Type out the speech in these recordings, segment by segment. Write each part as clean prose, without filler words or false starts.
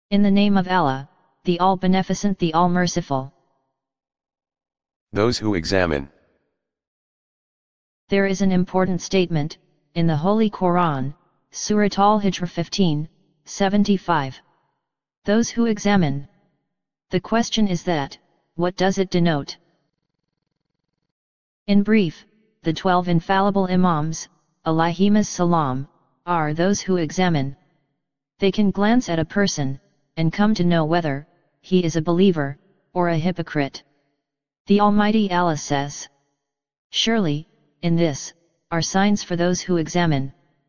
In the name of Allah, the All-Beneficent, the All-Merciful. Those who examine. There is an important statement, in the Holy Quran, Surat Al-Hijr 15:75. Those who examine. The question is that, what does it denote? In brief, the 12 infallible Imams, alayhimus salam, are those who examine. They can glance at a person, and come to know whether he is a believer, or a hypocrite. The Almighty Allah says, "Surely, in this, are signs for those who examine."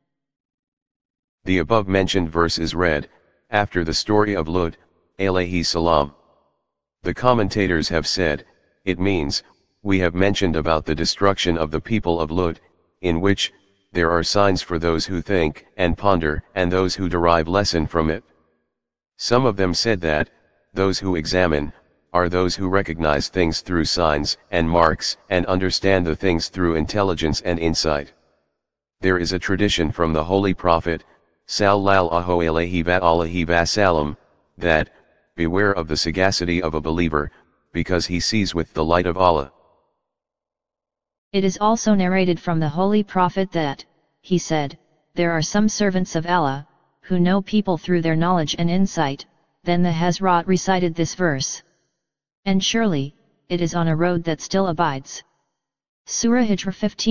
The above-mentioned verse is read, after the story of Lut, alayhi salam. The commentators have said, it means, we have mentioned about the destruction of the people of Lut, in which, there are signs for those who think and ponder and those who derive lesson from it. Some of them said that, those who examine, are those who recognize things through signs and marks and understand the things through intelligence and insight. There is a tradition from the Holy Prophet, sallallahu alayhi wa sallam, that, beware of the sagacity of a believer, because he sees with the light of Allah. It is also narrated from the Holy Prophet that, he said, there are some servants of Allah, who know people through their knowledge and insight. Then the Hazrat recited this verse. And surely, it is on a road that still abides. Surah Hijr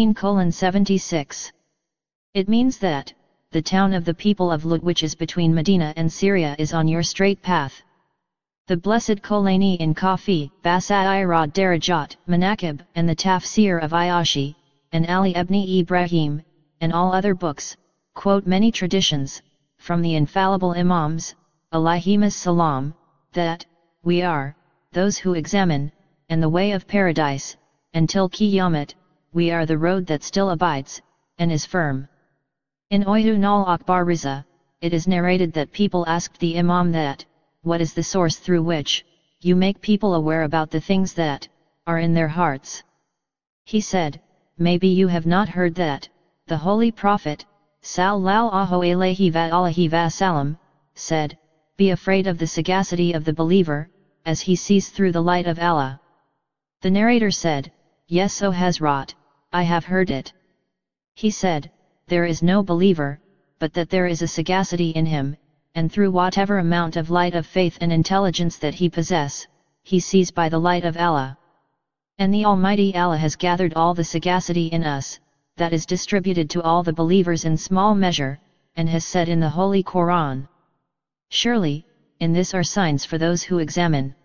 15:76. It means that, the town of the people of Lut, which is between Medina and Syria, is on your straight path. The blessed Kolani in Kafi, Basairad Darajat, Manakib, and the Tafsir of Ayashi, and Ali ibn Ibrahim, and all other books, quote many traditions, from the infallible Imams, alayhimus salam, that, we are, those who examine, and the way of paradise, until Qiyamah, we are the road that still abides, and is firm. In Oyun al-Akbar Riza, it is narrated that people asked the Imam that, what is the source through which, you make people aware about the things that, are in their hearts? He said, maybe you have not heard that, the Holy Prophet, sallallahu alayhi wa sallam, said, be afraid of the sagacity of the believer, as he sees through the light of Allah. The narrator said, yes, O Hazrat, I have heard it. He said, there is no believer, but that there is a sagacity in him, and through whatever amount of light of faith and intelligence that he possess, he sees by the light of Allah. And the Almighty Allah has gathered all the sagacity in us, that is distributed to all the believers in small measure, and has said in the Holy Quran, surely, in this are signs for those who examine.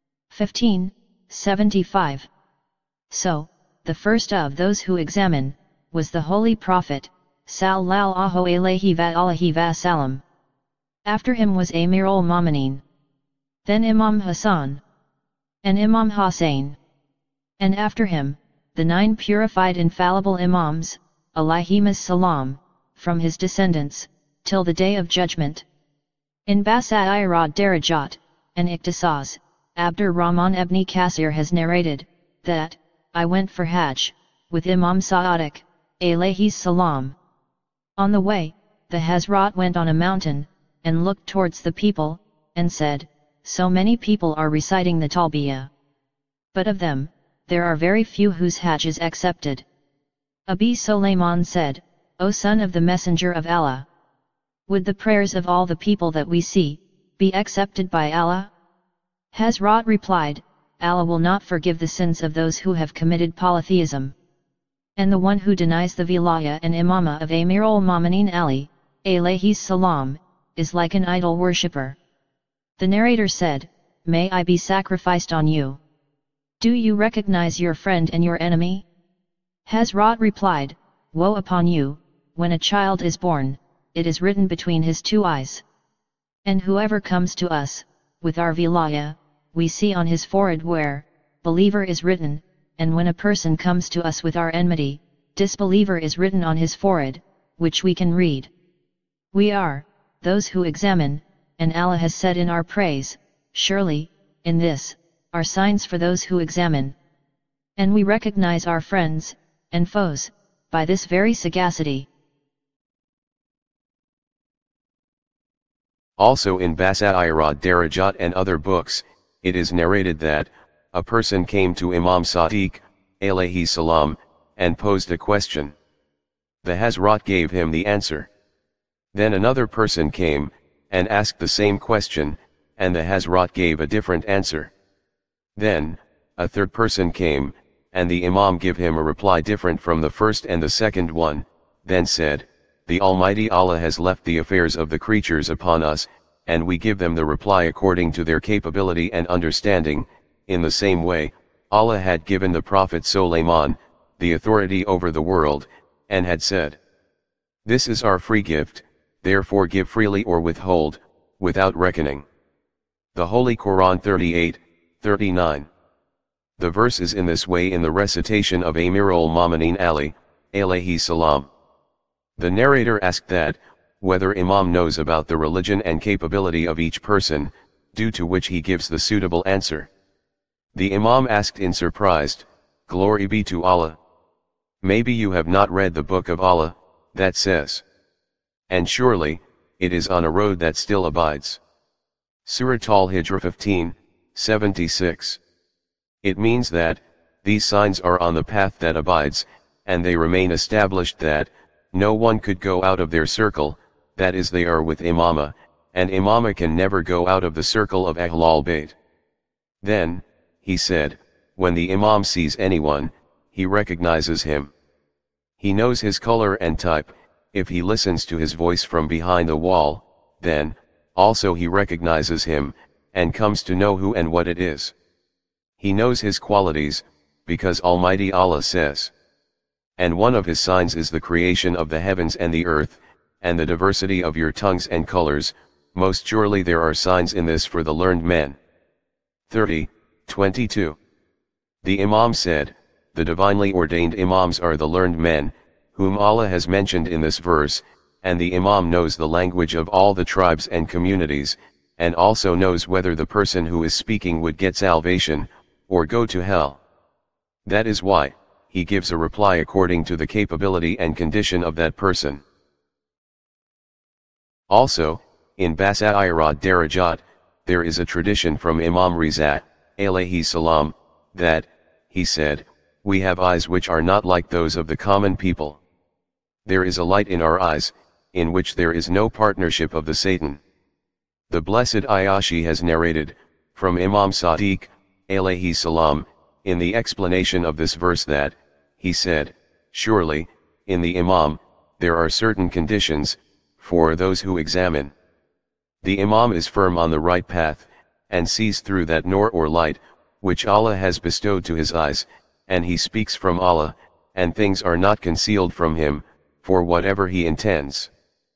15:75. So, the first of those who examine, was the Holy Prophet, sallallahu alayhi wa sallam. After him was Amir al-Mu'minin. Then Imam Hassan. And Imam Hussein. And after him, the 9 purified infallible Imams, alayhimus salam, from his descendants, till the day of judgment. In Basairad Darajat, and Iqtisas, Abdur Rahman ibn Kasir has narrated, that, I went for Hajj, with Imam Sa'adiq, alayhi salam. On the way, the Hazrat went on a mountain, and looked towards the people, and said, so many people are reciting the Talbiyah. But of them, there are very few whose Hajj is accepted. Abi Sulaiman said, O son of the Messenger of Allah! Would the prayers of all the people that we see, be accepted by Allah? Hazrat replied, Allah will not forgive the sins of those who have committed polytheism. And the one who denies the Vilayah and Imamah of Amir al-Mu'minin Ali, alayhi salam, is like an idol worshipper. The narrator said, may I be sacrificed on you. Do you recognize your friend and your enemy? Hazrat replied, woe upon you, when a child is born, it is written between his 2 eyes. And whoever comes to us, with our vilayah, we see on his forehead where, believer is written, and when a person comes to us with our enmity, disbeliever is written on his forehead, which we can read. We are, those who examine, and Allah has said in our praise, surely, in this, are signs for those who examine. And we recognize our friends, and foes, by this very sagacity. Also in Basairat Darajat and other books, it is narrated that, a person came to Imam Sadiq, alayhi salam, and posed a question. The Hazrat gave him the answer. Then another person came, and asked the same question, and the Hazrat gave a different answer. Then, a third person came, and the Imam gave him a reply different from the first and the second one, then said, "The Almighty Allah has left the affairs of the creatures upon us, and we give them the reply according to their capability and understanding." In the same way, Allah had given the Prophet Sulayman the authority over the world, and had said, "This is our free gift, therefore give freely or withhold, without reckoning." The Holy Quran 38:39. The verse is in this way in the recitation of Amirul Mu'minin Ali, alayhi salam. The narrator asked that, whether Imam knows about the religion and capability of each person, due to which he gives the suitable answer. The Imam asked in surprise, "Glory be to Allah. Maybe you have not read the book of Allah, that says. And surely, it is on a road that still abides." Surah Al-Hijr 15:76. It means that, these signs are on the path that abides, and they remain established that, no one could go out of their circle, that is they are with Imama, and Imama can never go out of the circle of Ahlul Bayt. Then, he said, when the Imam sees anyone, he recognizes him. He knows his color and type, if he listens to his voice from behind the wall, then, also he recognizes him, and comes to know who and what it is. He knows his qualities, because Almighty Allah says. And one of his signs is the creation of the heavens and the earth, and the diversity of your tongues and colors, most surely there are signs in this for the learned men. 30:22. The Imam said, the divinely ordained Imams are the learned men, whom Allah has mentioned in this verse, and the Imam knows the language of all the tribes and communities, and also knows whether the person who is speaking would get salvation, or go to hell. That is why, he gives a reply according to the capability and condition of that person. Also, in Basairat Darajat, there is a tradition from Imam Riza, alayhi salam, that, he said, we have eyes which are not like those of the common people. There is a light in our eyes, in which there is no partnership of the Satan. The blessed Ayashi has narrated, from Imam Sadiq, alayhi salam, in the explanation of this verse that, he said, surely, in the Imam, there are certain conditions, for those who examine. The Imam is firm on the right path, and sees through that nur or light, which Allah has bestowed to his eyes, and he speaks from Allah, and things are not concealed from him, for whatever he intends.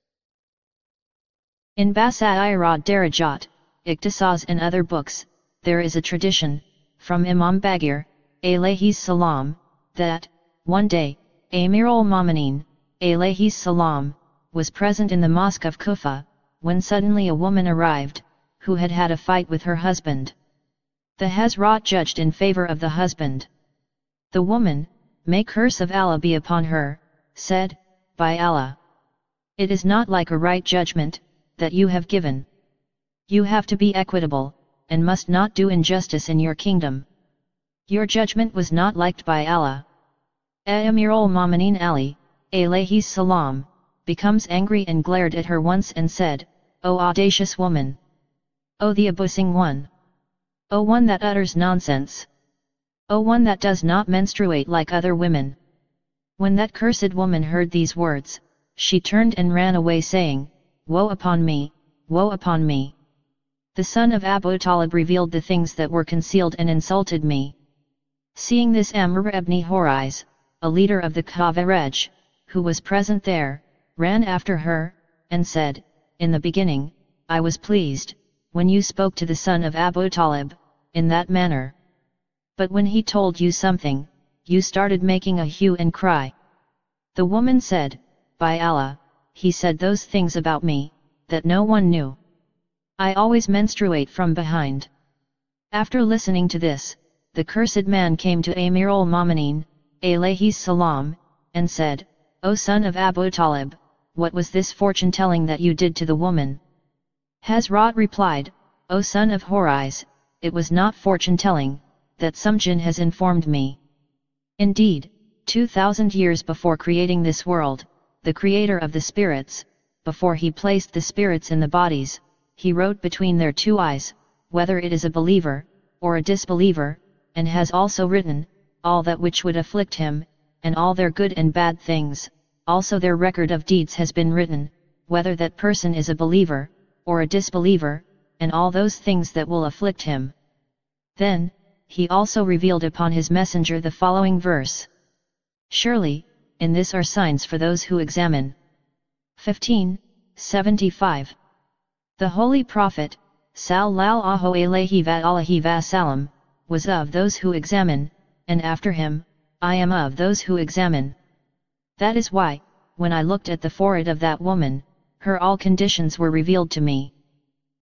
In Basairat Darajat, Iqtisas and other books, there is a tradition, from Imam Bagir, alayhi salam, that, one day, Amirul Mu'minin, alayhi salam, was present in the mosque of Kufa, when suddenly a woman arrived, who had had a fight with her husband. The Hazrat judged in favor of the husband. The woman, may curse of Allah be upon her, said, by Allah, it is not like a right judgment, that you have given. You have to be equitable, and must not do injustice in your kingdom. Your judgment was not liked by Allah. Amirul Mu'minin Ali, alayhi salam, becomes angry and glared at her once and said, O audacious woman! O the abusing one! O one that utters nonsense! O one that does not menstruate like other women! When that cursed woman heard these words, she turned and ran away saying, Woe upon me, woe upon me! The son of Abu Talib revealed the things that were concealed and insulted me. Seeing this, Amr ibn Horiz, a leader of the Khawarij, who was present there, ran after her, and said, in the beginning, I was pleased, when you spoke to the son of Abu Talib, in that manner. But when he told you something, you started making a hue and cry. The woman said, by Allah, he said those things about me, that no one knew. I always menstruate from behind. After listening to this, the cursed man came to Amirul Mu'minin, alayhi salam, and said, O son of Abu Talib, what was this fortune-telling that you did to the woman? Hazrat replied, O son of Horais, it was not fortune-telling, that some jinn has informed me. Indeed, 2000 years before creating this world, the creator of the spirits, before he placed the spirits in the bodies, he wrote between their two eyes, whether it is a believer, or a disbeliever, and has also written, all that which would afflict him, and all their good and bad things, also their record of deeds has been written, whether that person is a believer, or a disbeliever, and all those things that will afflict him. Then, he also revealed upon his messenger the following verse. Surely, in this are signs for those who examine. 15:75. The Holy Prophet, Sallallahu Alaihi Wasallam, was of those who examine, and after him, I am of those who examine. That is why, when I looked at the forehead of that woman, her all conditions were revealed to me.